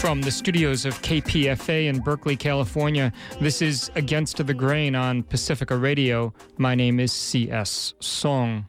From the studios of KPFA in Berkeley, California, this is Against the Grain on Pacifica Radio. My name is C.S. Song.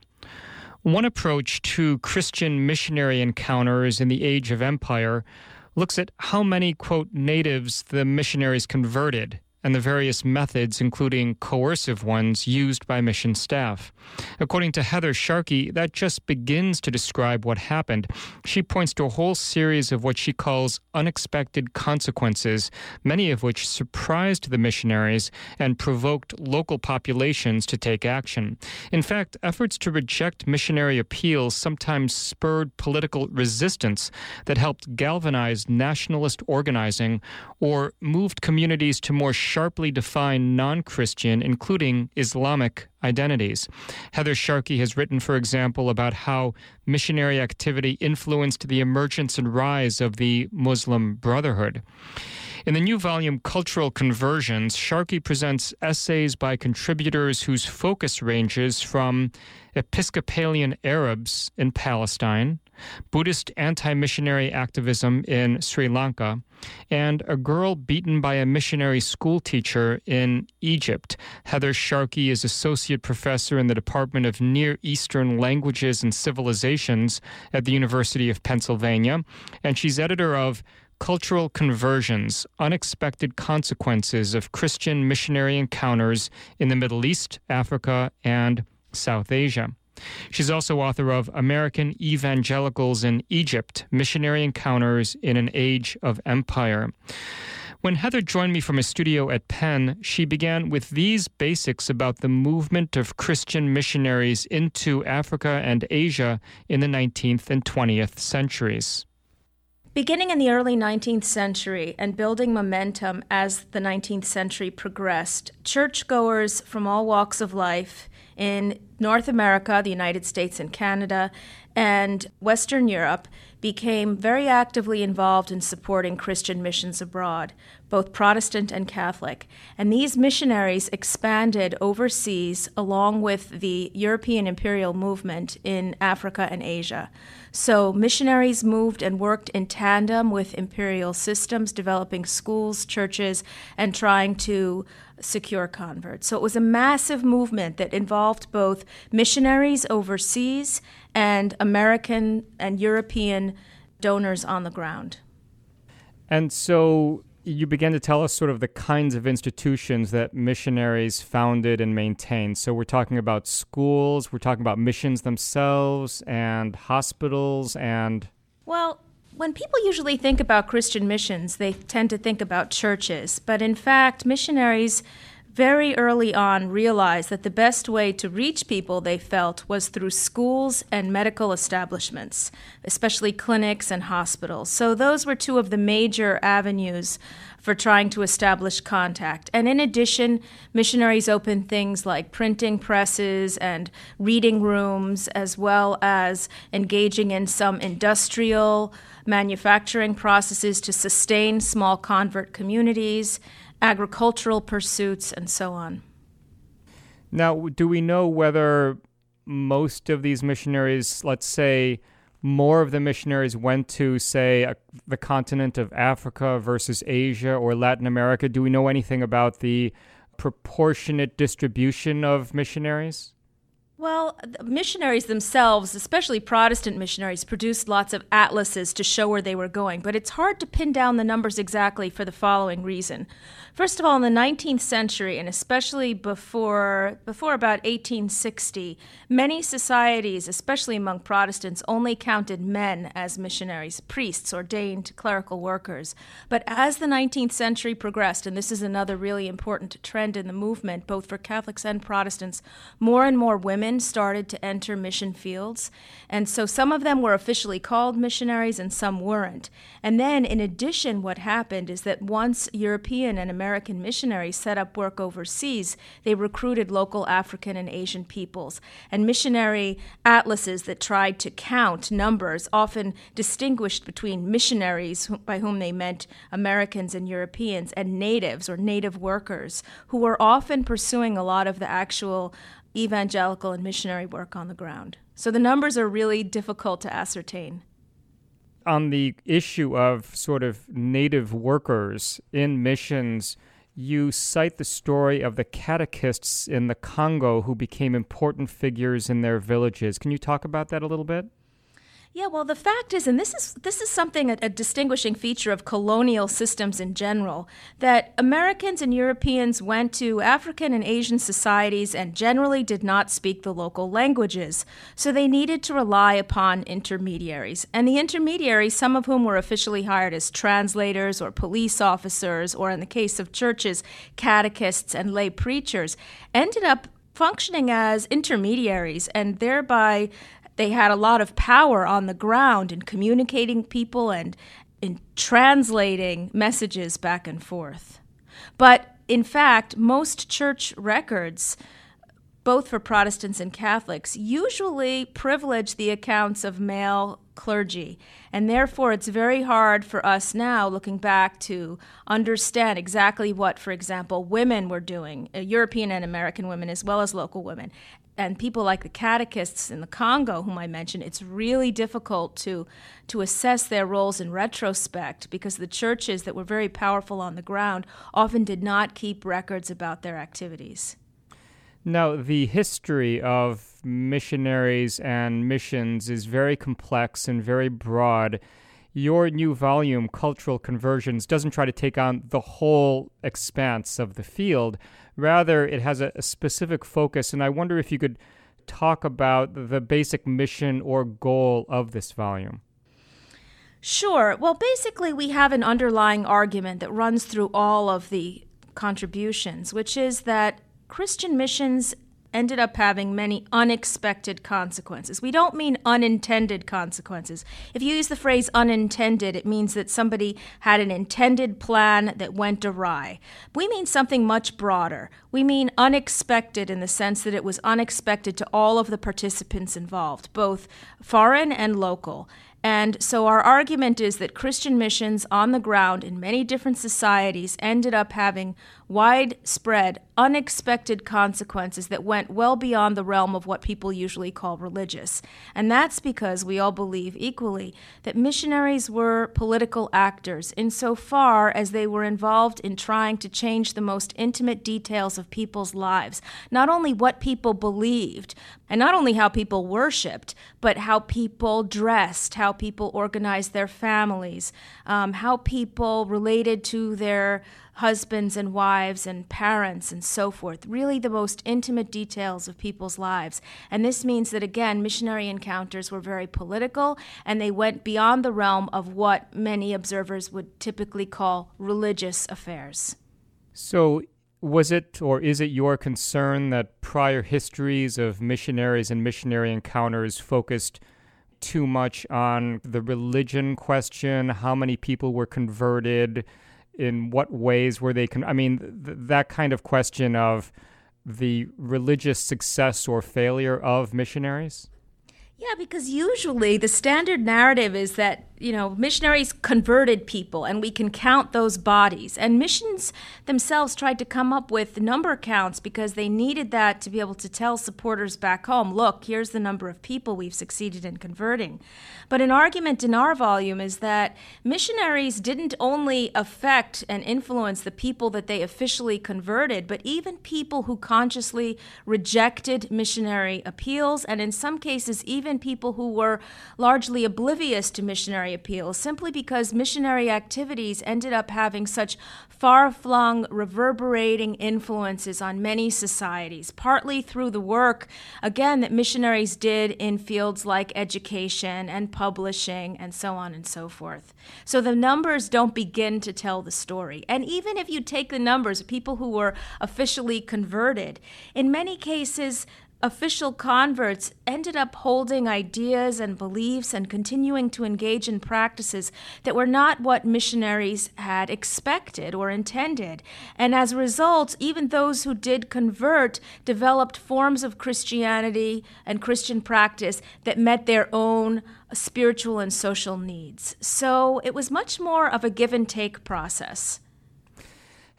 One approach to Christian missionary encounters in the Age of Empire looks at how many, quote, natives the missionaries converted and the various methods, including coercive ones, used by mission staff. According to Heather Sharkey, that just begins to describe what happened. She points to a whole series of what she calls unexpected consequences, many of which surprised the missionaries and provoked local populations to take action. In fact, efforts to reject missionary appeals sometimes spurred political resistance that helped galvanize nationalist organizing or moved communities to more sharply defined non-Christian, including Islamic, identities. Heather Sharkey has written, for example, about how missionary activity influenced the emergence and rise of the Muslim Brotherhood. In the new volume, Cultural Conversions, Sharkey presents essays by contributors whose focus ranges from Episcopalian Arabs in Palestine, Buddhist anti-missionary activism in Sri Lanka, and a girl beaten by a missionary school teacher in Egypt. Heather Sharkey is associate professor in the Department of Near Eastern Languages and Civilizations at the University of Pennsylvania, and she's editor of Cultural Conversions, Unexpected Consequences of Christian Missionary Encounters in the Middle East, Africa, and South Asia. She's also author of American Evangelicals in Egypt, Missionary Encounters in an Age of Empire. When Heather joined me from a studio at Penn, she began with these basics about the movement of Christian missionaries into Africa and Asia in the 19th and 20th centuries. Beginning in the early 19th century and building momentum as the 19th century progressed, churchgoers from all walks of life in North America, the United States and Canada, and Western Europe became very actively involved in supporting Christian missions abroad, both Protestant and Catholic. And these missionaries expanded overseas along with the European imperial movement in Africa and Asia. So missionaries moved and worked in tandem with imperial systems, developing schools, churches, and trying to secure converts. So it was a massive movement that involved both missionaries overseas and American and European donors on the ground. And so you began to tell us sort of the kinds of institutions that missionaries founded and maintained. So we're talking about schools, we're talking about missions themselves, and hospitals, and... Well, when people usually think about Christian missions, they tend to think about churches. But in fact, missionaries very early on realized that the best way to reach people, they felt, was through schools and medical establishments, especially clinics and hospitals. So those were two of the major avenues for trying to establish contact. And in addition, missionaries opened things like printing presses and reading rooms, as well as engaging in some industrial manufacturing processes to sustain small convert communities, agricultural pursuits, and so on. Now, do we know whether most of these missionaries, let's say, more of the missionaries went to, say, the continent of Africa versus Asia or Latin America? Do we know anything about the proportionate distribution of missionaries? Well, the missionaries themselves, especially Protestant missionaries, produced lots of atlases to show where they were going, but it's hard to pin down the numbers exactly for the following reason. First of all, in the 19th century, and especially before about 1860, many societies, especially among Protestants, only counted men as missionaries, priests, ordained clerical workers. But as the 19th century progressed, and this is another really important trend in the movement, both for Catholics and Protestants, more and more women started to enter mission fields. And so some of them were officially called missionaries and some weren't. And then in addition, what happened is that once European and American missionaries set up work overseas, they recruited local African and Asian peoples. And missionary atlases that tried to count numbers often distinguished between missionaries, by whom they meant Americans and Europeans, and natives or native workers, who were often pursuing a lot of the actual evangelical and missionary work on the ground. So the numbers are really difficult to ascertain. On the issue of sort of native workers in missions, you cite the story of the catechists in the Congo who became important figures in their villages. Can you talk about that a little bit? Yeah, well, the fact is, and this is something, a distinguishing feature of colonial systems in general, that Americans and Europeans went to African and Asian societies and generally did not speak the local languages. So they needed to rely upon intermediaries. And the intermediaries, some of whom were officially hired as translators or police officers, or in the case of churches, catechists and lay preachers, ended up functioning as intermediaries, and thereby they had a lot of power on the ground in communicating people and in translating messages back and forth. But in fact, most church records, both for Protestants and Catholics, usually privilege the accounts of male clergy. And therefore, it's very hard for us now, looking back, to understand exactly what, for example, women were doing, European and American women as well as local women. And people like the catechists in the Congo, whom I mentioned, it's really difficult to assess their roles in retrospect because the churches that were very powerful on the ground often did not keep records about their activities. Now, the history of missionaries and missions is very complex and very broad. Your new volume, Cultural Conversions, doesn't try to take on the whole expanse of the field. Rather, it has a specific focus, and I wonder if you could talk about the basic mission or goal of this volume. Sure. Well, basically, we have an underlying argument that runs through all of the contributions, which is that Christian missions ended up having many unexpected consequences. We don't mean unintended consequences. If you use the phrase unintended, it means that somebody had an intended plan that went awry. We mean something much broader. We mean unexpected in the sense that it was unexpected to all of the participants involved, both foreign and local. And so our argument is that Christian missions on the ground in many different societies ended up having widespread, unexpected consequences that went well beyond the realm of what people usually call religious. And that's because we all believe equally that missionaries were political actors insofar as they were involved in trying to change the most intimate details of people's lives. Not only what people believed, and not only how people worshiped, but how people dressed, how people organized their families, how people related to their husbands and wives and parents and so forth, really the most intimate details of people's lives. And this means that, again, missionary encounters were very political, and they went beyond the realm of what many observers would typically call religious affairs. So was it or is it your concern that prior histories of missionaries and missionary encounters focused too much on the religion question, how many people were converted, in what ways were they that kind of question of the religious success or failure of missionaries? Yeah, because usually the standard narrative is that, missionaries converted people and we can count those bodies. And missions themselves tried to come up with number counts because they needed that to be able to tell supporters back home, look, here's the number of people we've succeeded in converting. But an argument in our volume is that missionaries didn't only affect and influence the people that they officially converted, but even people who consciously rejected missionary appeals, and in some cases even people who were largely oblivious to missionary appeals, simply because missionary activities ended up having such far-flung, reverberating influences on many societies, partly through the work, again, that missionaries did in fields like education and publishing and so on and so forth. So the numbers don't begin to tell the story. And even if you take the numbers of people who were officially converted, in many cases, official converts ended up holding ideas and beliefs and continuing to engage in practices that were not what missionaries had expected or intended. And as a result, even those who did convert developed forms of Christianity and Christian practice that met their own spiritual and social needs. So it was much more of a give and take process.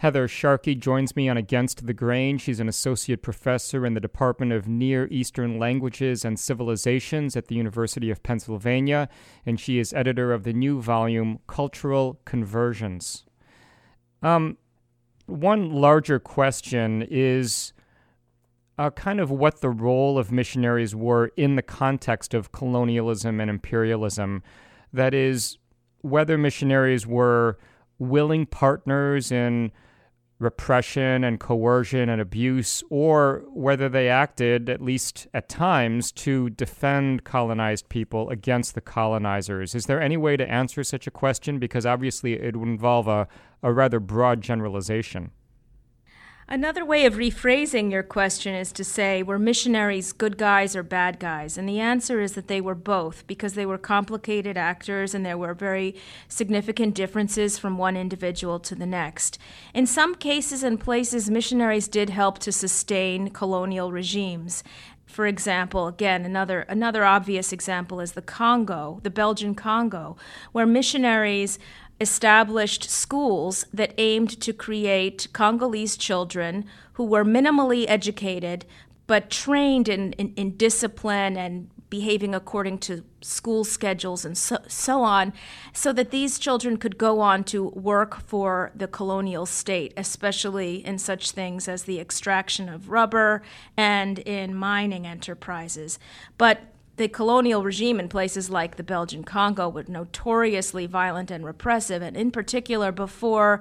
Heather Sharkey joins me on Against the Grain. She's an associate professor in the Department of Near Eastern Languages and Civilizations at the University of Pennsylvania, and she is editor of the new volume, Cultural Conversions. One larger question is kind of what the role of missionaries were in the context of colonialism and imperialism. That is, whether missionaries were willing partners in repression and coercion and abuse, or whether they acted, at least at times, to defend colonized people against the colonizers. Is there any way to answer such a question? Because obviously it would involve a rather broad generalization. Another way of rephrasing your question is to say, were missionaries good guys or bad guys? And the answer is that they were both, because they were complicated actors and there were very significant differences from one individual to the next. In some cases and places, missionaries did help to sustain colonial regimes. For example, again, another obvious example is the Congo, the Belgian Congo, where missionaries established schools that aimed to create Congolese children who were minimally educated but trained in discipline and behaving according to school schedules and so on, so that these children could go on to work for the colonial state, especially in such things as the extraction of rubber and in mining enterprises. But the colonial regime in places like the Belgian Congo was notoriously violent and repressive, and in particular before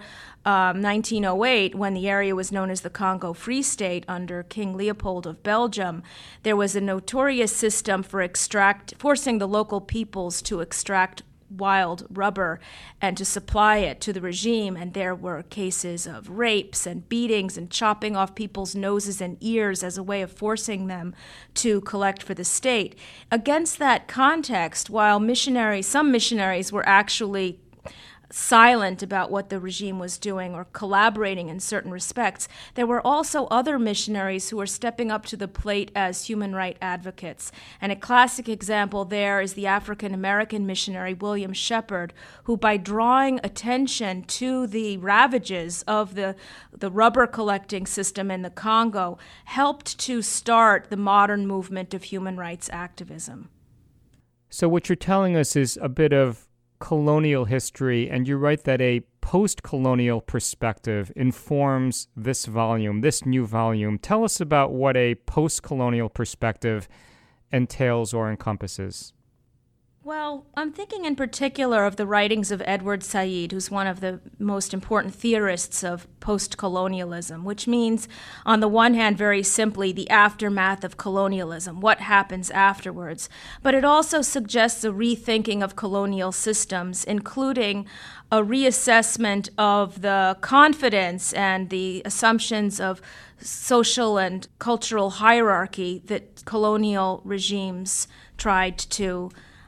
1908, when the area was known as the Congo Free State under King Leopold of Belgium, there was a notorious system for forcing the local peoples to extract wild rubber and to supply it to the regime, and there were cases of rapes and beatings and chopping off people's noses and ears as a way of forcing them to collect for the state. Against that context, while some missionaries were actually silent about what the regime was doing or collaborating in certain respects, there were also other missionaries who were stepping up to the plate as human rights advocates. And a classic example there is the African-American missionary William Shepard, who, by drawing attention to the ravages of the rubber collecting system in the Congo, helped to start the modern movement of human rights activism. So what you're telling us is a bit of colonial history, and you write that a post-colonial perspective informs this new volume. Tell us about what a post-colonial perspective entails or encompasses. Well, I'm thinking in particular of the writings of Edward Said, who's one of the most important theorists of post-colonialism, which means, on the one hand, very simply, the aftermath of colonialism, what happens afterwards. But it also suggests a rethinking of colonial systems, including a reassessment of the confidence and the assumptions of social and cultural hierarchy that colonial regimes tried to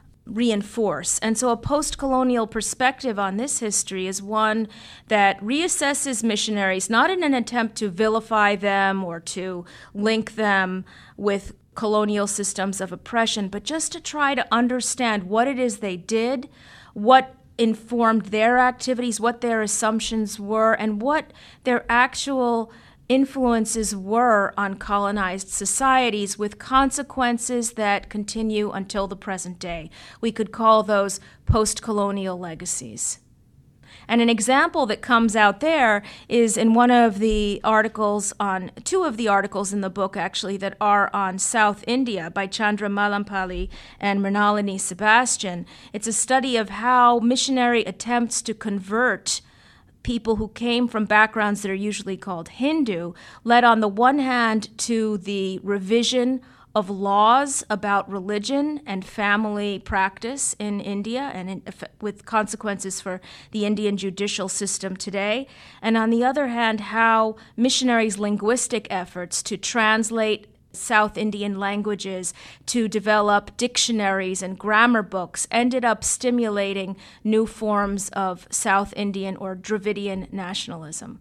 reinforce. And so a post-colonial perspective on this history is one that reassesses missionaries, not in an attempt to vilify them or to link them with colonial systems of oppression, but just to try to understand what it is they did, what informed their activities, what their assumptions were, and what their actual influences were on colonized societies, with consequences that continue until the present day. We could call those post-colonial legacies. And an example that comes out there is in one of the articles two of the articles in the book, actually, that are on South India by Chandra Malampalli and Mrinalini Sebastian. It's a study of how missionary attempts to convert people who came from backgrounds that are usually called Hindu led, on the one hand, to the revision of laws about religion and family practice in India, and with consequences for the Indian judicial system today. And on the other hand, how missionaries' linguistic efforts to translate South Indian languages, to develop dictionaries and grammar books, ended up stimulating new forms of South Indian or Dravidian nationalism.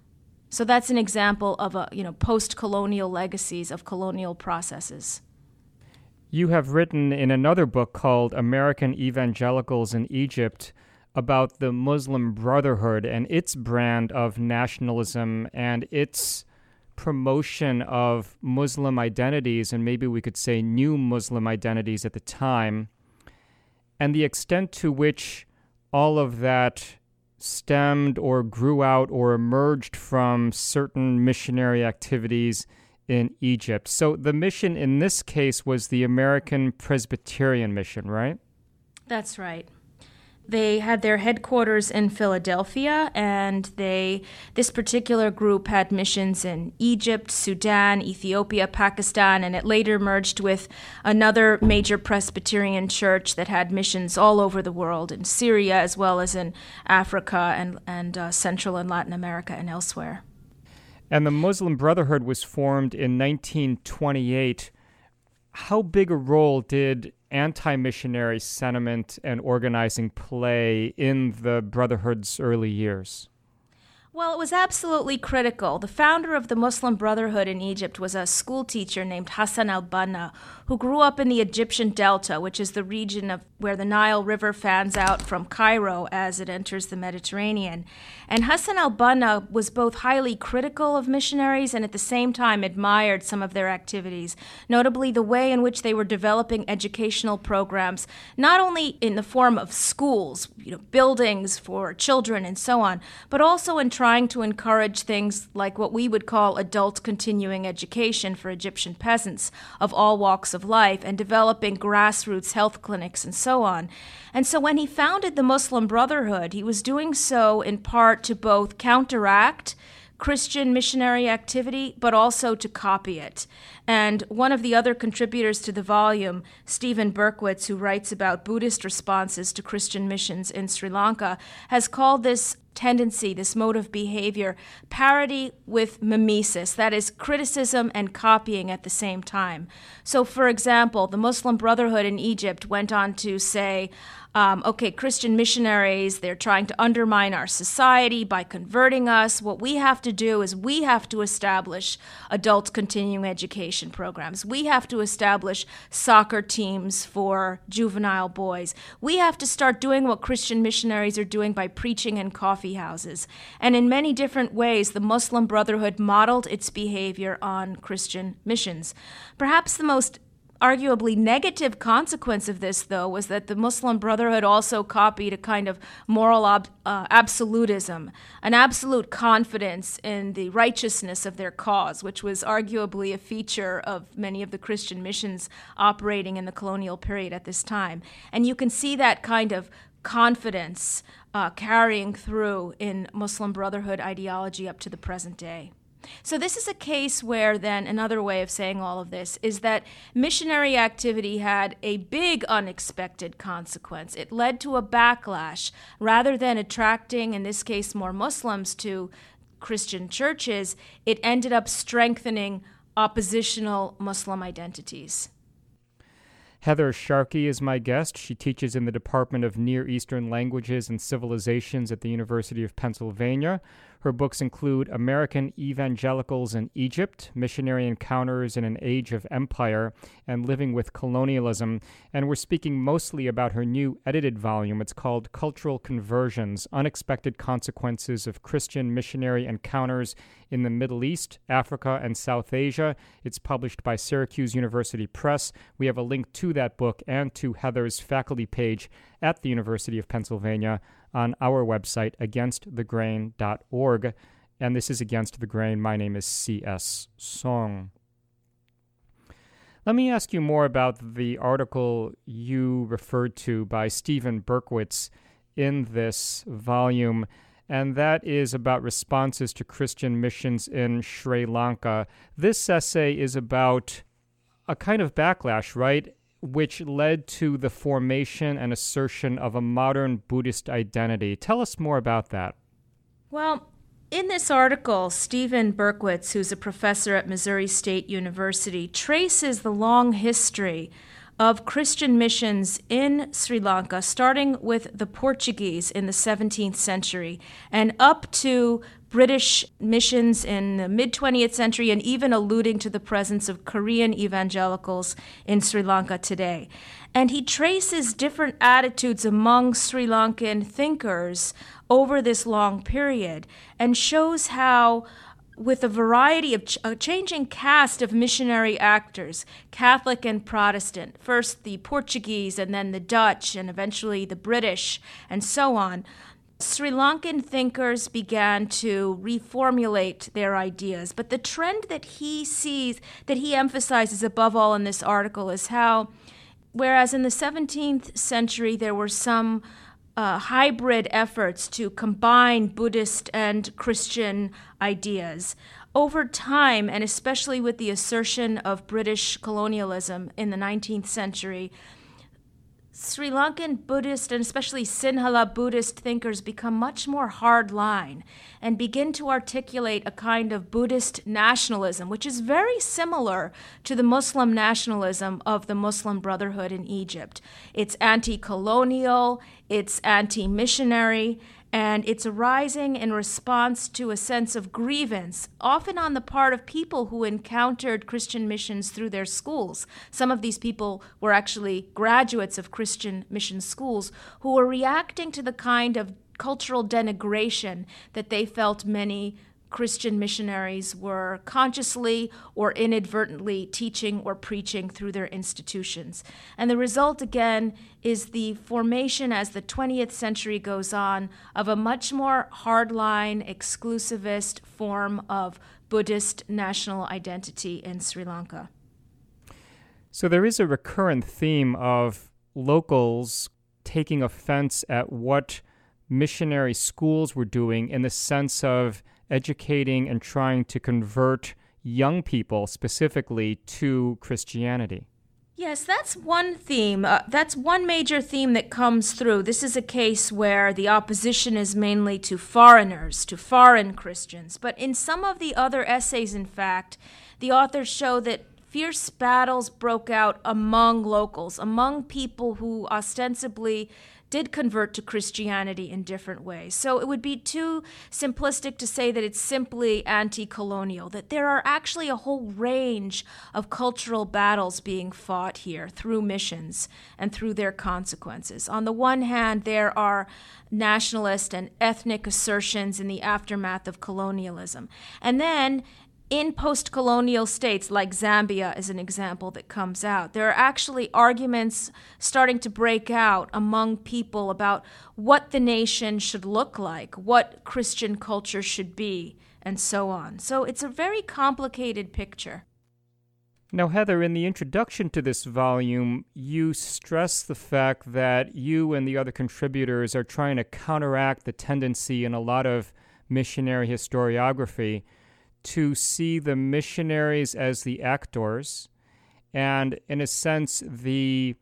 So that's an example of post-colonial legacies of colonial processes. You have written in another book called American Evangelicals in Egypt about the Muslim Brotherhood and its brand of nationalism and its promotion of Muslim identities, and maybe we could say new Muslim identities at the time, and the extent to which all of that stemmed or grew out or emerged from certain missionary activities in Egypt. So the mission in this case was the American Presbyterian Mission, right? That's right. They had their headquarters in Philadelphia, and this particular group had missions in Egypt, Sudan, Ethiopia, Pakistan, and it later merged with another major Presbyterian church that had missions all over the world, in Syria as well as in Africa and Central and Latin America and elsewhere. And the Muslim Brotherhood was formed in 1928. How big a role did anti-missionary sentiment and organizing play in the Brotherhood's early years? Well, it was absolutely critical. The founder of the Muslim Brotherhood in Egypt was a school teacher named Hassan al-Banna, who grew up in the Egyptian Delta, which is the region of where the Nile River fans out from Cairo as it enters the Mediterranean. And Hassan al-Banna was both highly critical of missionaries and at the same time admired some of their activities, notably the way in which they were developing educational programs, not only in the form of schools, buildings for children and so on, but also in trying to encourage things like what we would call adult continuing education for Egyptian peasants of all walks of life, and developing grassroots health clinics and so on. And so when he founded the Muslim Brotherhood, he was doing so in part to both counteract Christian missionary activity, but also to copy it. And one of the other contributors to the volume, Stephen Berkowitz, who writes about Buddhist responses to Christian missions in Sri Lanka, has called this tendency, this mode of behavior, parody with mimesis, that is, criticism and copying at the same time. So, for example, the Muslim Brotherhood in Egypt went on to say, Christian missionaries, they're trying to undermine our society by converting us. What we have to do is we have to establish adult continuing education programs. We have to establish soccer teams for juvenile boys. We have to start doing what Christian missionaries are doing by preaching in coffee houses. And in many different ways, the Muslim Brotherhood modeled its behavior on Christian missions. Perhaps the most arguably negative consequence of this, though, was that the Muslim Brotherhood also copied a kind of moral absolutism, an absolute confidence in the righteousness of their cause, which was arguably a feature of many of the Christian missions operating in the colonial period at this time. And you can see that kind of confidence carrying through in Muslim Brotherhood ideology up to the present day. So this is a case where then another way of saying all of this is that missionary activity had a big unexpected consequence. It led to a backlash. Rather than attracting, in this case, more Muslims to Christian churches, it ended up strengthening oppositional Muslim identities. Heather Sharkey is my guest. She teaches in the Department of Near Eastern Languages and Civilizations at the University of Pennsylvania. Her books include American Evangelicals in Egypt, Missionary Encounters in an Age of Empire, and Living with Colonialism. And we're speaking mostly about her new edited volume. It's called Cultural Conversions, Unexpected Consequences of Christian Missionary Encounters in the Middle East, Africa, and South Asia. It's published by Syracuse University Press. We have a link to that book and to Heather's faculty page at the University of Pennsylvania on our website, againstthegrain.org. And this is Against the Grain. My name is C.S. Song. Let me ask you more about the article you referred to by Stephen Berkowitz in this volume, and that is about responses to Christian missions in Sri Lanka. This essay is about a kind of backlash, right, which led to the formation and assertion of a modern Buddhist identity. Tell us more about that. Well, in this article, Stephen Berkowitz, who's a professor at Missouri State University, traces the long history of Christian missions in Sri Lanka, starting with the Portuguese in the 17th century and up to British missions in the mid-20th century, and even alluding to the presence of Korean evangelicals in Sri Lanka today. And he traces different attitudes among Sri Lankan thinkers over this long period and shows how, with a variety of a changing cast of missionary actors, Catholic and Protestant, first the Portuguese and then the Dutch and eventually the British and so on, Sri Lankan thinkers began to reformulate their ideas. But the trend that he sees, that he emphasizes above all in this article, is how, whereas in the 17th century there were some hybrid efforts to combine Buddhist and Christian ideas, over time, and especially with the assertion of British colonialism in the 19th century, Sri Lankan Buddhist and especially Sinhala Buddhist thinkers become much more hardline and begin to articulate a kind of Buddhist nationalism, which is very similar to the Muslim nationalism of the Muslim Brotherhood in Egypt. It's anti-colonial, it's anti-missionary, and it's arising in response to a sense of grievance, often on the part of people who encountered Christian missions through their schools. Some of these people were actually graduates of Christian mission schools who were reacting to the kind of cultural denigration that they felt many Christian missionaries were consciously or inadvertently teaching or preaching through their institutions. And the result, again, is the formation, as the 20th century goes on, of a much more hardline, exclusivist form of Buddhist national identity in Sri Lanka. So there is a recurrent theme of locals taking offense at what missionary schools were doing in the sense of educating and trying to convert young people specifically to Christianity. Yes, that's one theme. That's one major theme that comes through. This is a case where the opposition is mainly to foreigners, to foreign Christians. But in some of the other essays, in fact, the authors show that fierce battles broke out among locals, among people who ostensibly did convert to Christianity in different ways. So it would be too simplistic to say that it's simply anti-colonial, that there are actually a whole range of cultural battles being fought here through missions and through their consequences. On the one hand, there are nationalist and ethnic assertions in the aftermath of colonialism. And then in post-colonial states, like Zambia is an example that comes out, there are actually arguments starting to break out among people about what the nation should look like, what Christian culture should be, and so on. So it's a very complicated picture. Now, Heather, in the introduction to this volume, you stress the fact that you and the other contributors are trying to counteract the tendency in a lot of missionary historiography to see the missionaries as the actors, and in a sense, the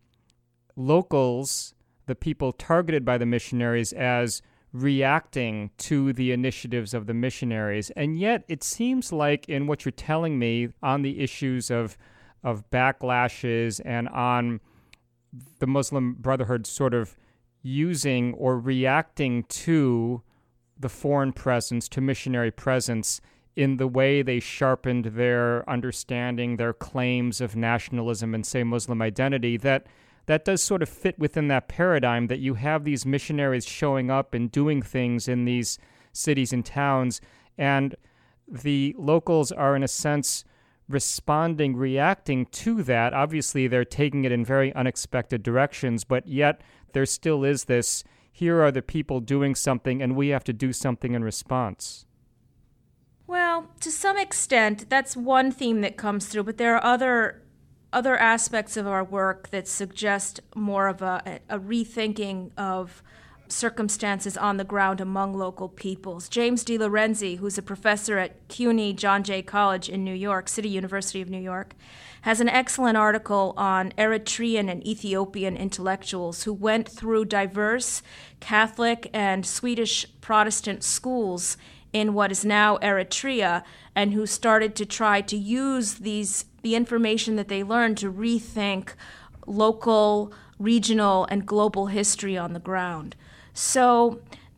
locals, the people targeted by the missionaries, as reacting to the initiatives of the missionaries. And yet, it seems like in what you're telling me on the issues of backlashes and on the Muslim Brotherhood sort of using or reacting to the foreign presence, to missionary presence, in the way they sharpened their understanding, their claims of nationalism and, say, Muslim identity, that does sort of fit within that paradigm that you have these missionaries showing up and doing things in these cities and towns, and the locals are, in a sense, responding, reacting to that. Obviously, they're taking it in very unexpected directions, but yet there still is this, here are the people doing something, and we have to do something in response. Well, to some extent, that's one theme that comes through, but there are other aspects of our work that suggest more of a rethinking of circumstances on the ground among local peoples. James D. Lorenzi, who's a professor at CUNY John Jay College in New York, City University of New York, has an excellent article on Eritrean and Ethiopian intellectuals who went through diverse Catholic and Swedish Protestant schools in what is now Eritrea, and who started to try to use the information that they learned to rethink local, regional, and global history on the ground. So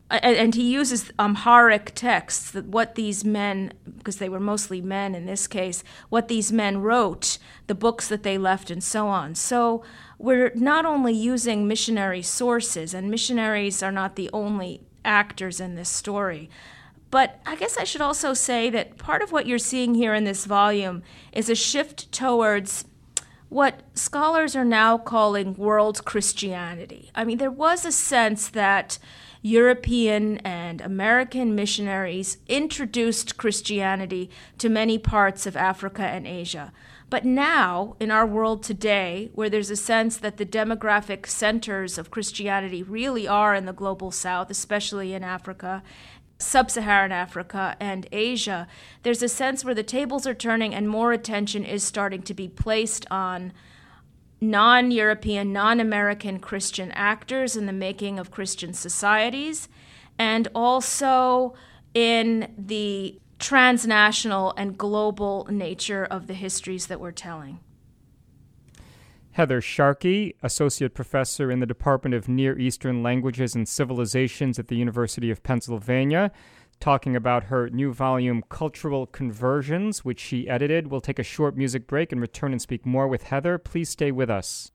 and he uses Amharic texts, that what these men, because they were mostly men in this case, what these men wrote, the books that they left, and so on. So we're not only using missionary sources, and missionaries are not the only actors in this story, but I guess I should also say that part of what you're seeing here in this volume is a shift towards what scholars are now calling world Christianity. I mean, there was a sense that European and American missionaries introduced Christianity to many parts of Africa and Asia. But now, in our world today, where there's a sense that the demographic centers of Christianity really are in the global south, especially in Africa, sub-Saharan Africa, and Asia, there's a sense where the tables are turning and more attention is starting to be placed on non-European, non-American Christian actors in the making of Christian societies, and also in the transnational and global nature of the histories that we're telling. Heather Sharkey, Associate Professor in the Department of Near Eastern Languages and Civilizations at the University of Pennsylvania, talking about her new volume, Cultural Conversions, which she edited. We'll take a short music break and return and speak more with Heather. Please stay with us.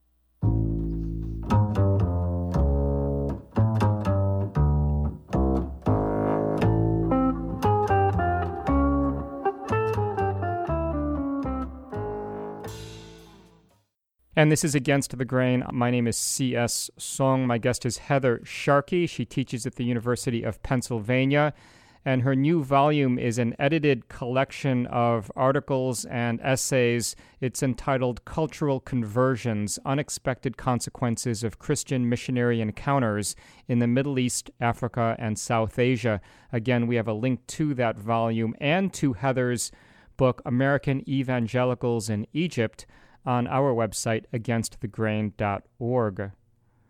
And this is Against the Grain. My name is C.S. Song. My guest is Heather Sharkey. She teaches at the University of Pennsylvania. And her new volume is an edited collection of articles and essays. It's entitled Cultural Conversions, Unexpected Consequences of Christian Missionary Encounters in the Middle East, Africa, and South Asia. Again, we have a link to that volume and to Heather's book, American Evangelicals in Egypt, on our website, againstthegrain.org.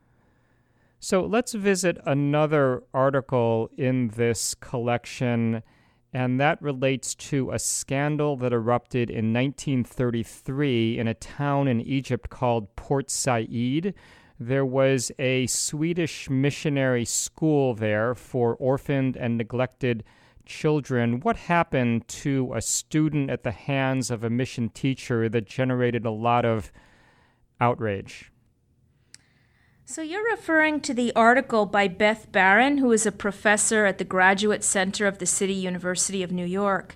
So let's visit another article in this collection, and that relates to a scandal that erupted in 1933 in a town in Egypt called Port Said. There was a Swedish missionary school there for orphaned and neglected children. What happened to a student at the hands of a mission teacher that generated a lot of outrage? So you're referring to the article by Beth Barron, who is a professor at the Graduate Center of the City University of New York.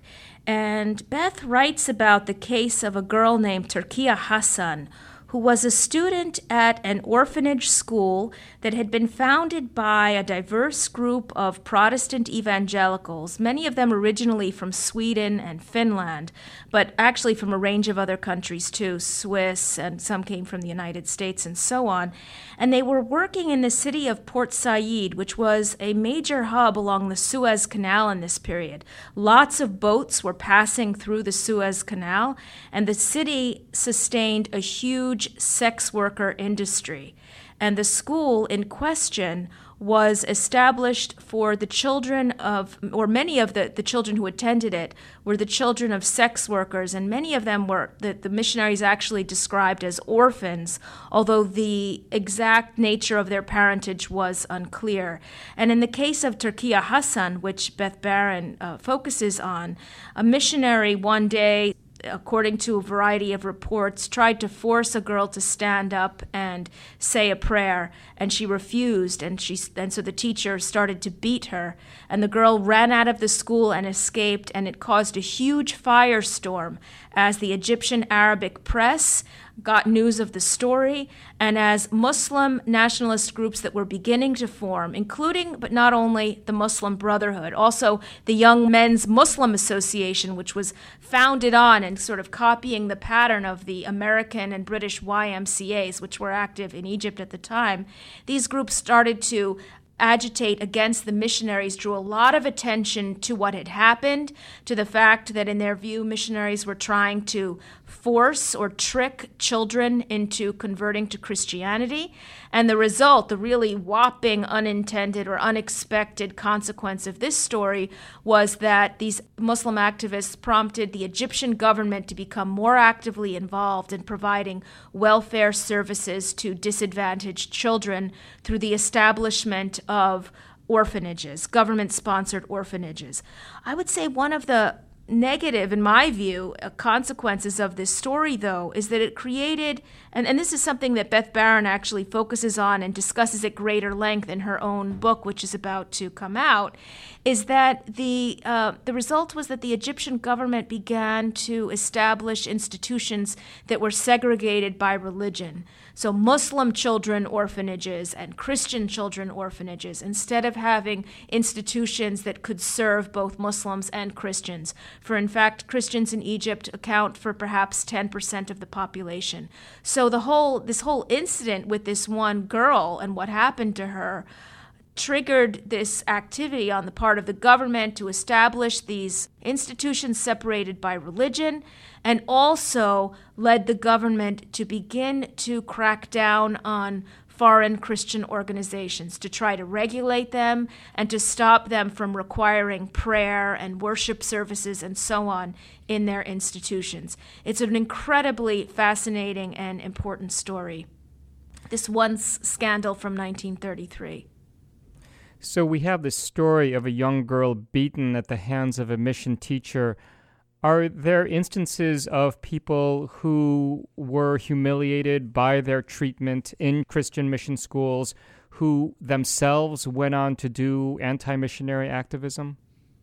And Beth writes about the case of a girl named Turkiya Hassan, who was a student at an orphanage school that had been founded by a diverse group of Protestant evangelicals, many of them originally from Sweden and Finland, but actually from a range of other countries too, Swiss, and some came from the United States and so on. And they were working in the city of Port Said, which was a major hub along the Suez Canal in this period. Lots of boats were passing through the Suez Canal, and the city sustained a huge sex worker industry. And the school in question was established for the children of, or many of the children who attended it were the children of sex workers, and many of them were, the missionaries actually described as orphans, although the exact nature of their parentage was unclear. And in the case of Turkiya Hassan, which Beth Barron focuses on, a missionary one day, according to a variety of reports, tried to force a girl to stand up and say a prayer, and she refused, and so the teacher started to beat her, and the girl ran out of the school and escaped, and it caused a huge firestorm as the Egyptian Arabic press got news of the story, and as Muslim nationalist groups that were beginning to form, including, but not only, the Muslim Brotherhood, also the Young Men's Muslim Association, which was founded on and sort of copying the pattern of the American and British YMCAs, which were active in Egypt at the time. These groups started to agitate against the missionaries, drew a lot of attention to what had happened, to the fact that in their view missionaries were trying to force or trick children into converting to Christianity. And the result, the really whopping unintended or unexpected consequence of this story, was that these Muslim activists prompted the Egyptian government to become more actively involved in providing welfare services to disadvantaged children through the establishment of orphanages, government-sponsored orphanages. I would say one of the negative, in my view, consequences of this story, though, is that it created, and this is something that Beth Baron actually focuses on and discusses at greater length in her own book, which is about to come out, is that the result was that the Egyptian government began to establish institutions that were segregated by religion. So Muslim children orphanages and Christian children orphanages, instead of having institutions that could serve both Muslims and Christians. For in fact, Christians in Egypt account for perhaps 10% of the population. So this whole incident with this one girl and what happened to her triggered this activity on the part of the government to establish these institutions separated by religion, and also led the government to begin to crack down on foreign Christian organizations, to try to regulate them and to stop them from requiring prayer and worship services and so on in their institutions. It's an incredibly fascinating and important story. This one scandal from 1933. So we have this story of a young girl beaten at the hands of a mission teacher. Are there instances of people who were humiliated by their treatment in Christian mission schools who themselves went on to do anti-missionary activism?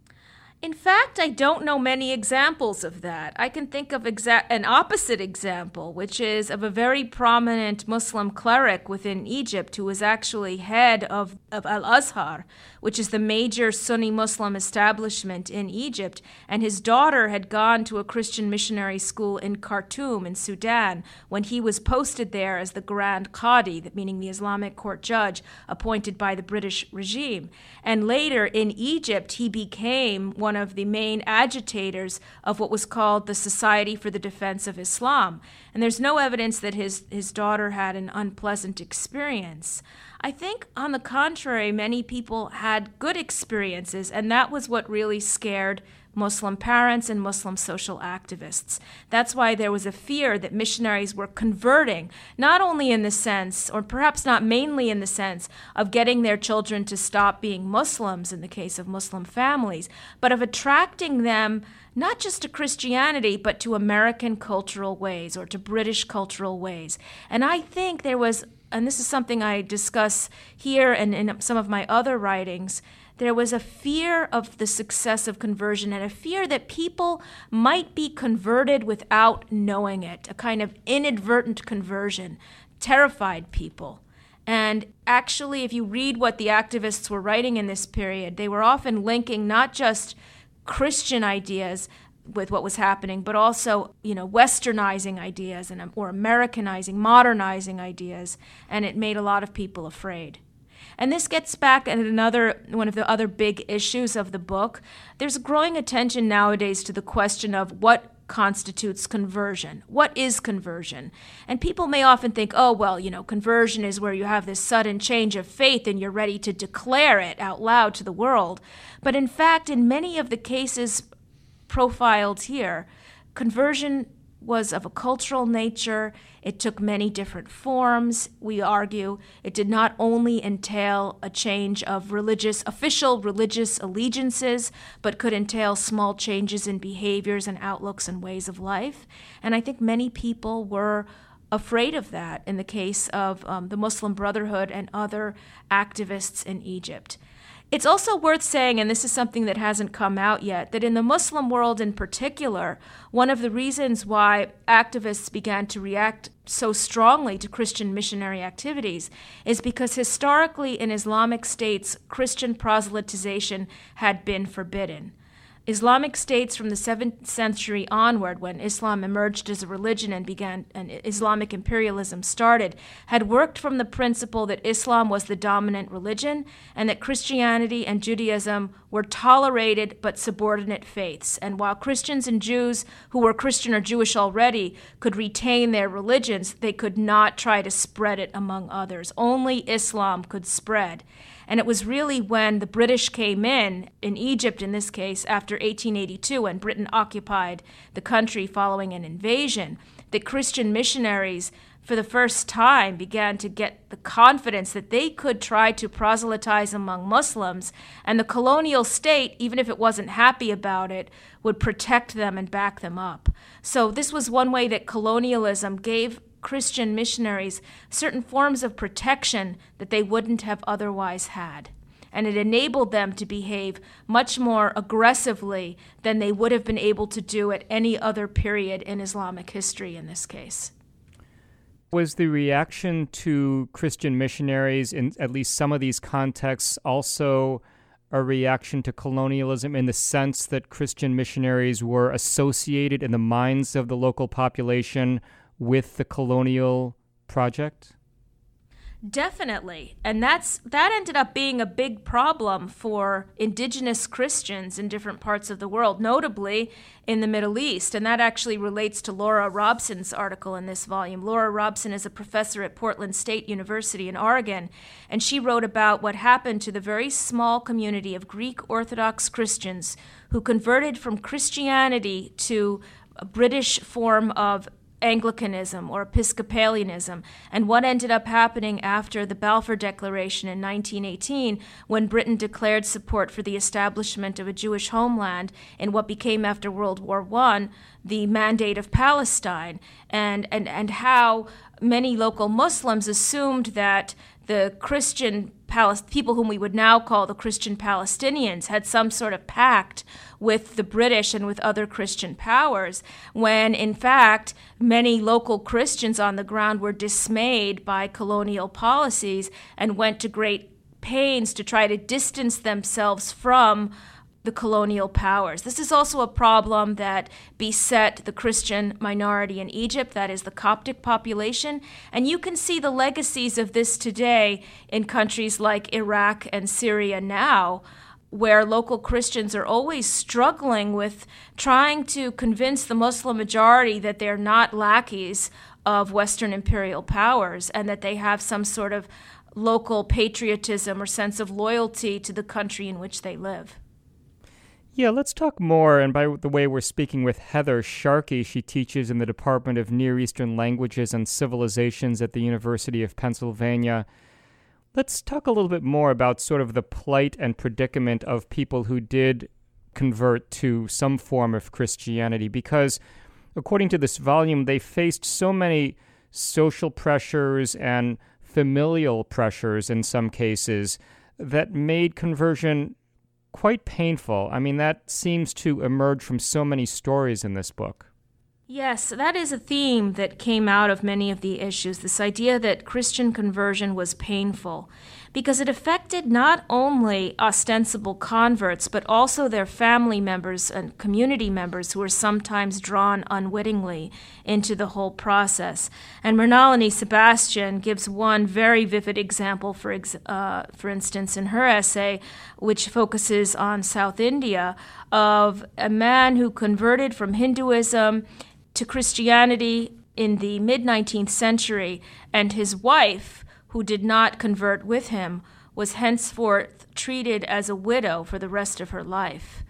In fact, I don't know many examples of that. I can think of an opposite example, which is of a very prominent Muslim cleric within Egypt who was actually head of Al-Azhar, which is the major Sunni Muslim establishment in Egypt, and his daughter had gone to a Christian missionary school in Khartoum in Sudan when he was posted there as the Grand Qadi, meaning the Islamic court judge appointed by the British regime. And later in Egypt, he became one of the main agitators of what was called the Society for the Defense of Islam. And there's no evidence that his daughter had an unpleasant experience. I think, on the contrary, many people had good experiences, and that was what really scared Muslim parents and Muslim social activists. That's why there was a fear that missionaries were converting, not only in the sense, or perhaps not mainly in the sense, of getting their children to stop being Muslims in the case of Muslim families, but of attracting them not just to Christianity, but to American cultural ways or to British cultural ways. And I think there was, and this is something I discuss here and in some of my other writings, there was a fear of the success of conversion and a fear that people might be converted without knowing it, a kind of inadvertent conversion, terrified people. And actually, if you read what the activists were writing in this period, they were often linking not just Christian ideas with what was happening, but also, westernizing ideas or Americanizing, modernizing ideas, and it made a lot of people afraid. And this gets back at one of the other big issues of the book. There's growing attention nowadays to the question of what constitutes conversion. What is conversion? And people may often think, conversion is where you have this sudden change of faith and you're ready to declare it out loud to the world. But in fact, in many of the cases profiled here, conversion was of a cultural nature. It took many different forms, we argue. It did not only entail a change of official religious allegiances, but could entail small changes in behaviors and outlooks and ways of life. And I think many people were afraid of that in the case of the Muslim Brotherhood and other activists in Egypt. It's also worth saying, and this is something that hasn't come out yet, that in the Muslim world in particular, one of the reasons why activists began to react so strongly to Christian missionary activities is because historically in Islamic states, Christian proselytization had been forbidden. Islamic states from the 7th century onward, when Islam emerged as a religion and Islamic imperialism started, had worked from the principle that Islam was the dominant religion and that Christianity and Judaism were tolerated but subordinate faiths. And while Christians and Jews who were Christian or Jewish already could retain their religions, they could not try to spread it among others. Only Islam could spread. And it was really when the British came in Egypt in this case, after 1882, when Britain occupied the country following an invasion, that Christian missionaries for the first time, began to get the confidence that they could try to proselytize among Muslims, and the colonial state, even if it wasn't happy about it, would protect them and back them up. So this was one way that colonialism gave Christian missionaries certain forms of protection that they wouldn't have otherwise had. And it enabled them to behave much more aggressively than they would have been able to do at any other period in Islamic history in this case. Was the reaction to Christian missionaries in at least some of these contexts also a reaction to colonialism in the sense that Christian missionaries were associated in the minds of the local population with the colonial project? Definitely. And that ended up being a big problem for indigenous Christians in different parts of the world, notably in the Middle East. And that actually relates to Laura Robson's article in this volume. Laura Robson is a professor at Portland State University in Oregon, and she wrote about what happened to the very small community of Greek Orthodox Christians who converted from Christianity to a British form of Anglicanism or Episcopalianism, and what ended up happening after the Balfour Declaration in 1918, when Britain declared support for the establishment of a Jewish homeland in what became after World War I the Mandate of Palestine, and how many local Muslims assumed that the Christian people whom we would now call the Christian Palestinians had some sort of pact with the British and with other Christian powers, when in fact many local Christians on the ground were dismayed by colonial policies and went to great pains to try to distance themselves from the colonial powers. This is also a problem that beset the Christian minority in Egypt, that is the Coptic population, and you can see the legacies of this today in countries like Iraq and Syria now, where local Christians are always struggling with trying to convince the Muslim majority that they're not lackeys of Western imperial powers and that they have some sort of local patriotism or sense of loyalty to the country in which they live. Yeah, let's talk more. And by the way, we're speaking with Heather Sharkey. She teaches in the Department of Near Eastern Languages and Civilizations at the University of Pennsylvania. Let's talk a little bit more about sort of the plight and predicament of people who did convert to some form of Christianity, because according to this volume, they faced so many social pressures and familial pressures in some cases that made conversion quite painful. I mean, that seems to emerge from so many stories in this book. Yes, that is a theme that came out of many of the issues, this idea that Christian conversion was painful, because it affected not only ostensible converts, but also their family members and community members who were sometimes drawn unwittingly into the whole process. And Mrinalini Sebastian gives one very vivid example, for instance, in her essay, which focuses on South India, of a man who converted from Hinduism to Christianity in the mid-19th century, and his wife, who did not convert with him, was henceforth treated as a widow for the rest of her life.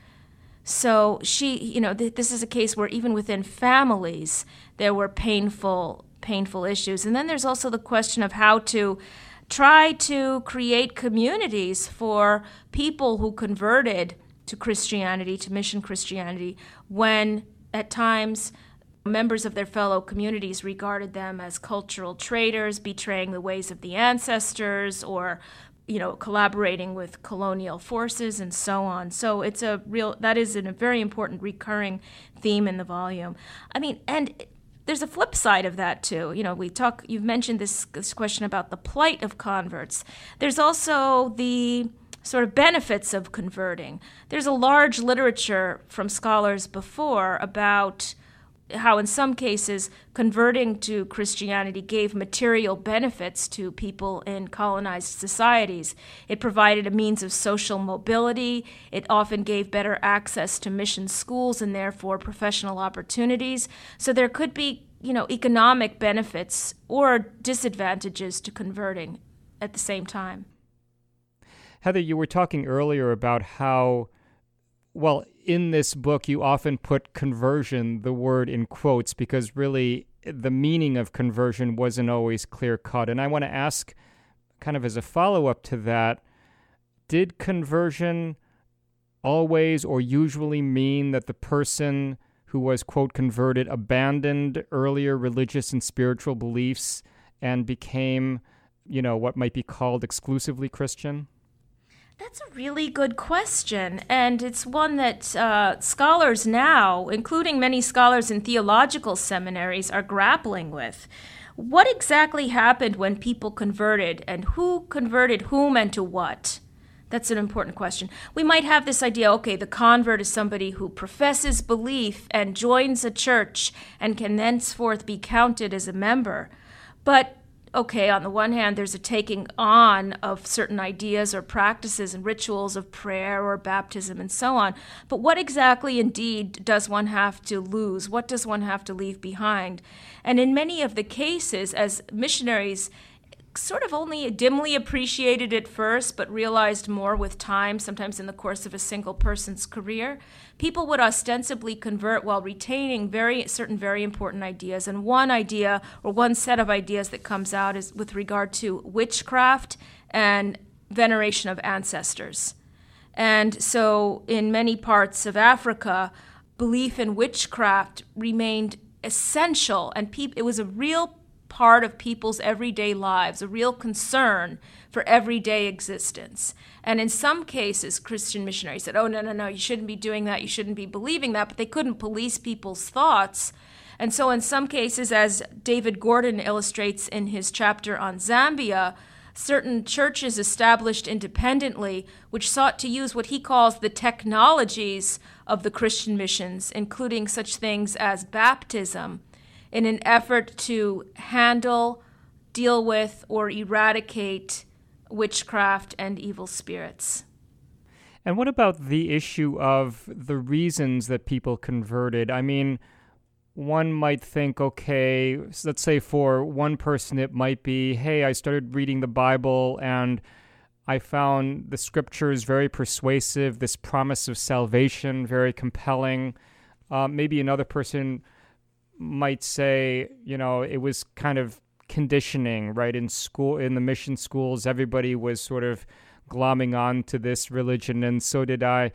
So she, this is a case where even within families there were painful issues. And then there's also the question of how to try to create communities for people who converted to Christianity, to mission Christianity, when at times members of their fellow communities regarded them as cultural traitors, betraying the ways of the ancestors, or collaborating with colonial forces and so on. So that is a very important recurring theme in the volume. I mean, and there's a flip side of that too. You've mentioned this question about the plight of converts. There's also the sort of benefits of converting. There's a large literature from scholars before about how in some cases converting to Christianity gave material benefits to people in colonized societies. It provided a means of social mobility. It often gave better access to mission schools and therefore professional opportunities. So there could be, economic benefits or disadvantages to converting at the same time. Heather, you were talking earlier about how, in this book, you often put conversion, the word in quotes, because really the meaning of conversion wasn't always clear-cut. And I want to ask, kind of as a follow-up to that, did conversion always or usually mean that the person who was, quote, converted abandoned earlier religious and spiritual beliefs and became, what might be called exclusively Christian? That's a really good question, and it's one that scholars now, including many scholars in theological seminaries, are grappling with. What exactly happened when people converted, and who converted whom and to what? That's an important question. We might have this idea, okay, the convert is somebody who professes belief and joins a church and can thenceforth be counted as a member. But okay, on the one hand, there's a taking on of certain ideas or practices and rituals of prayer or baptism and so on. But what exactly indeed does one have to lose? What does one have to leave behind? And in many of the cases, as missionaries sort of only dimly appreciated at first, but realized more with time, sometimes in the course of a single person's career, people would ostensibly convert while retaining certain very important ideas. And one idea, or one set of ideas that comes out, is with regard to witchcraft and veneration of ancestors. And so in many parts of Africa, belief in witchcraft remained essential, and it was a real part of people's everyday lives, a real concern for everyday existence. And in some cases, Christian missionaries said, oh, no, you shouldn't be doing that, you shouldn't be believing that, but they couldn't police people's thoughts. And so in some cases, as David Gordon illustrates in his chapter on Zambia, certain churches established independently, which sought to use what he calls the technologies of the Christian missions, including such things as baptism, in an effort to handle, deal with, or eradicate witchcraft and evil spirits. And what about the issue of the reasons that people converted? I mean, one might think, okay, let's say for one person it might be, hey, I started reading the Bible and I found the scriptures very persuasive, this promise of salvation very compelling. Maybe another person might say, it was kind of conditioning, right? In school, in the mission schools, everybody was sort of glomming on to this religion, and so did I.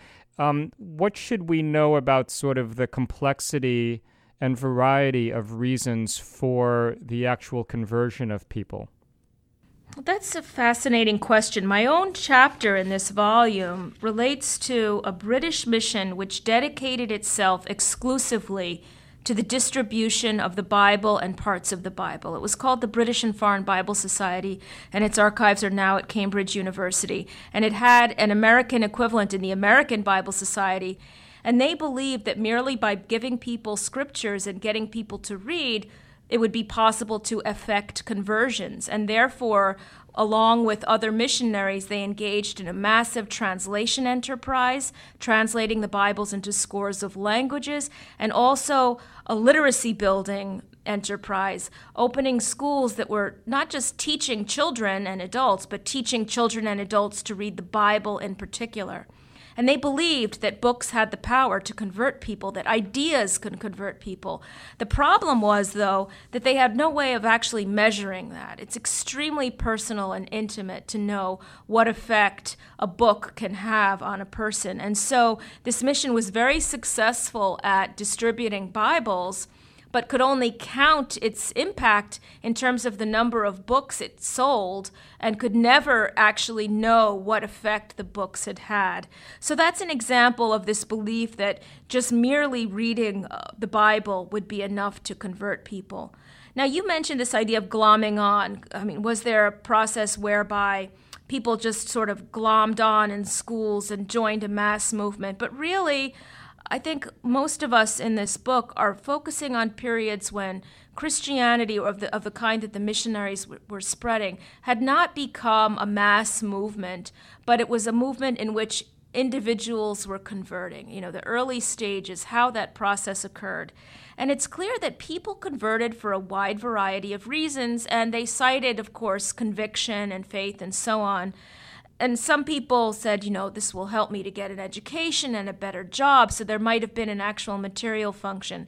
What should we know about sort of the complexity and variety of reasons for the actual conversion of people? Well, that's a fascinating question. My own chapter in this volume relates to a British mission which dedicated itself exclusively to the distribution of the Bible and parts of the Bible. It was called the British and Foreign Bible Society, and its archives are now at Cambridge University. And it had an American equivalent in the American Bible Society, and they believed that merely by giving people scriptures and getting people to read, it would be possible to effect conversions. And therefore, along with other missionaries, they engaged in a massive translation enterprise, translating the Bibles into scores of languages, and also a literacy building enterprise, opening schools that were not just teaching children and adults, but teaching children and adults to read the Bible in particular. And they believed that books had the power to convert people, that ideas could convert people. The problem was, though, that they had no way of actually measuring that. It's extremely personal and intimate to know what effect a book can have on a person. And so this mission was very successful at distributing Bibles, but could only count its impact in terms of the number of books it sold, and could never actually know what effect the books had had. So that's an example of this belief that just merely reading the Bible would be enough to convert people. Now, you mentioned this idea of glomming on. I mean, was there a process whereby people just sort of glommed on in schools and joined a mass movement? But really, I think most of us in this book are focusing on periods when Christianity, or of the kind that the missionaries were spreading, had not become a mass movement, but it was a movement in which individuals were converting. The early stages, how that process occurred. And it's clear that people converted for a wide variety of reasons, and they cited, of course, conviction and faith and so on. And some people said, this will help me to get an education and a better job, so there might have been an actual material function.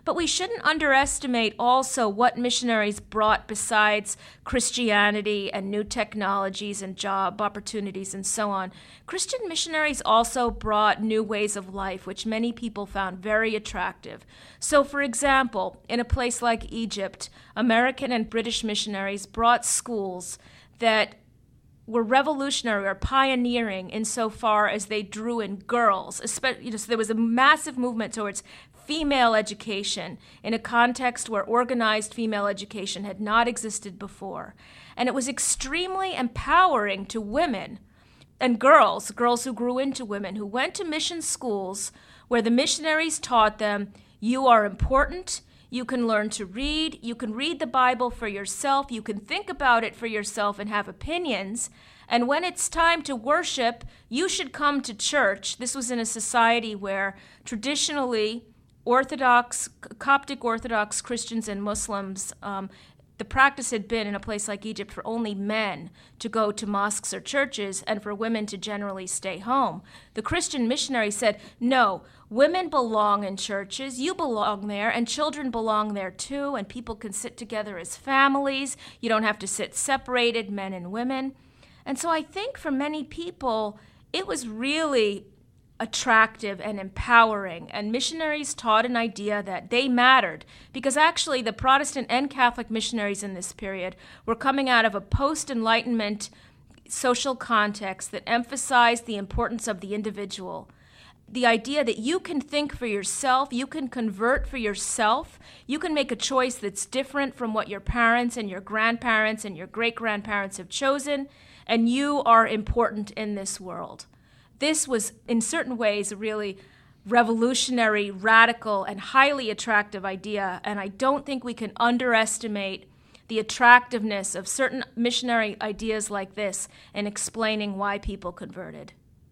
But we shouldn't underestimate also what missionaries brought besides Christianity and new technologies and job opportunities and so on. Christian missionaries also brought new ways of life, which many people found very attractive. So, for example, in a place like Egypt, American and British missionaries brought schools that were revolutionary or pioneering insofar as they drew in girls. Especially, so there was a massive movement towards female education in a context where organized female education had not existed before. And it was extremely empowering to women and girls who grew into women, who went to mission schools where the missionaries taught them, you are important, you can learn to read, you can read the Bible for yourself, you can think about it for yourself and have opinions, and when it's time to worship, you should come to church. This was in a society where traditionally Coptic Orthodox Christians and Muslims, the practice had been in a place like Egypt for only men to go to mosques or churches and for women to generally stay home. The Christian missionary said, no, women belong in churches, you belong there, and children belong there too, and people can sit together as families. You don't have to sit separated, men and women. And so I think for many people, it was really attractive and empowering, and missionaries taught an idea that they mattered, because actually the Protestant and Catholic missionaries in this period were coming out of a post-Enlightenment social context that emphasized the importance of the individual. The idea that you can think for yourself, you can convert for yourself, you can make a choice that's different from what your parents and your grandparents and your great-grandparents have chosen, and you are important in this world. This was, in certain ways, a really revolutionary, radical, and highly attractive idea, and I don't think we can underestimate the attractiveness of certain missionary ideas like this in explaining why people converted.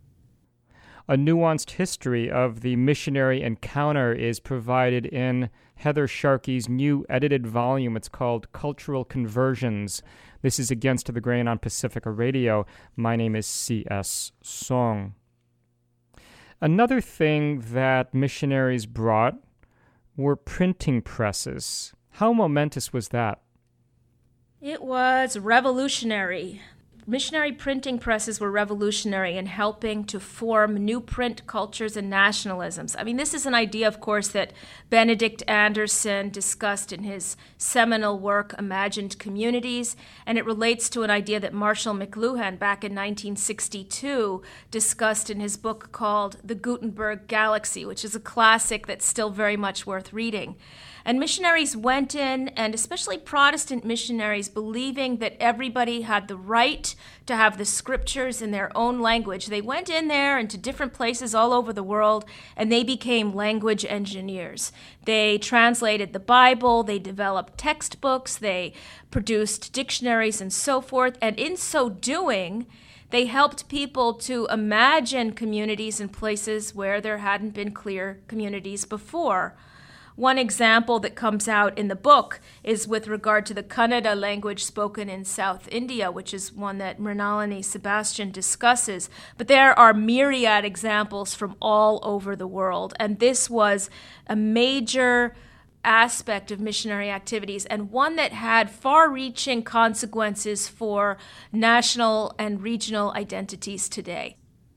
A nuanced history of the missionary encounter is provided in Heather Sharkey's new edited volume. It's called Cultural Conversions. This is Against the Grain on Pacifica Radio. My name is C.S. Song. Another thing that missionaries brought were printing presses. How momentous was that? It was revolutionary. Missionary printing presses were revolutionary in helping to form new print cultures and nationalisms. I mean, this is an idea, of course, that Benedict Anderson discussed in his seminal work, Imagined Communities, and it relates to an idea that Marshall McLuhan, back in 1962, discussed in his book called The Gutenberg Galaxy, which is a classic that's still very much worth reading. And missionaries went in, and especially Protestant missionaries, believing that everybody had the right to have the scriptures in their own language. They went in there into different places all over the world, and they became language engineers. They translated the Bible, they developed textbooks, they produced dictionaries and so forth, and in so doing, they helped people to imagine communities in places where there hadn't been clear communities before. One example that comes out in the book is with regard to the Kannada language spoken in South India, which is one that Mrinalini Sebastian discusses. But there are myriad examples from all over the world, and this was a major aspect of missionary activities, and one that had far-reaching consequences for national and regional identities today.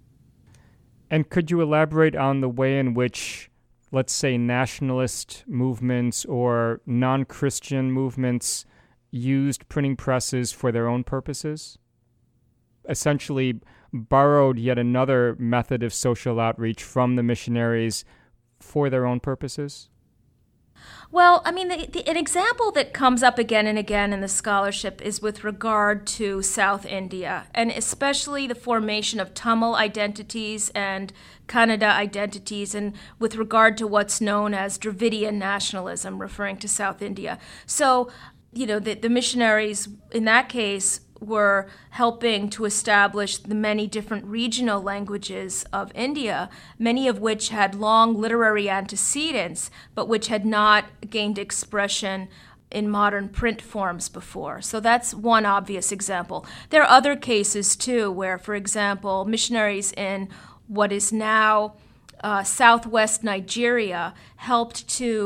And could you elaborate on the way in which, let's say, nationalist movements or non-Christian movements used printing presses for their own purposes? Essentially borrowed yet another method of social outreach from the missionaries for their own purposes? Well, I mean, an example that comes up again and again in the scholarship is with regard to South India, and especially the formation of Tamil identities and Kannada identities, and with regard to what's known as Dravidian nationalism, referring to South India. So, the missionaries in that case were helping to establish the many different regional languages of India, many of which had long literary antecedents, but which had not gained expression in modern print forms before. So that's one obvious example. There are other cases, too, where, for example, missionaries in what is now southwest Nigeria helped to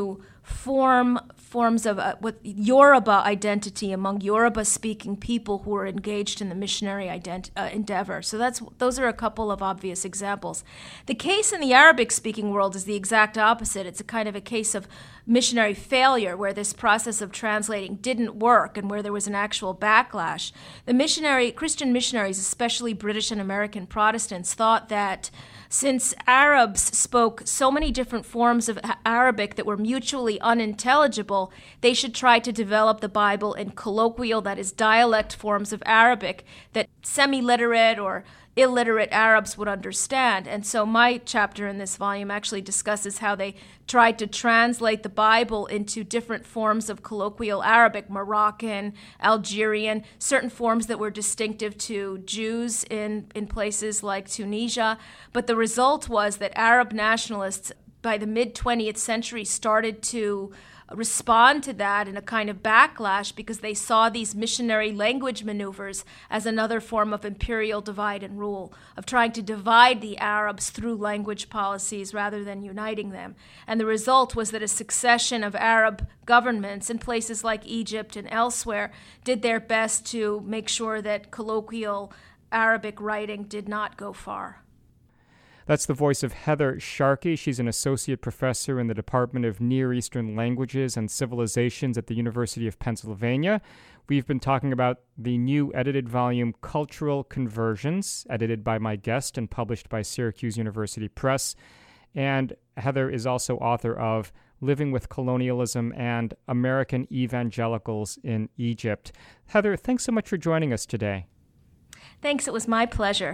forms of with Yoruba identity among Yoruba-speaking people who are engaged in the missionary endeavor. So those are a couple of obvious examples. The case in the Arabic-speaking world is the exact opposite. It's a kind of a case of missionary failure where this process of translating didn't work and where there was an actual backlash. The Christian missionaries, especially British and American Protestants, thought that since Arabs spoke so many different forms of Arabic that were mutually unintelligible, they should try to develop the Bible in colloquial, that is, dialect forms of Arabic that semi-literate or illiterate Arabs would understand. And so my chapter in this volume actually discusses how they tried to translate the Bible into different forms of colloquial Arabic, Moroccan, Algerian, certain forms that were distinctive to Jews in places like Tunisia. But the result was that Arab nationalists by the mid-20th century started to respond to that in a kind of backlash because they saw these missionary language maneuvers as another form of imperial divide and rule, of trying to divide the Arabs through language policies rather than uniting them. And the result was that a succession of Arab governments in places like Egypt and elsewhere did their best to make sure that colloquial Arabic writing did not go far. That's the voice of Heather Sharkey. She's an associate professor in the Department of Near Eastern Languages and Civilizations at the University of Pennsylvania. We've been talking about the new edited volume, Cultural Conversions, edited by my guest and published by Syracuse University Press. And Heather is also author of Living with Colonialism and American Evangelicals in Egypt. Heather, thanks so much for joining us today. Thanks, it was my pleasure.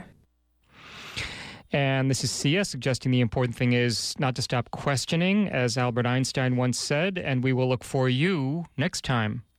And this is Sia suggesting the important thing is not to stop questioning, as Albert Einstein once said, and we will look for you next time.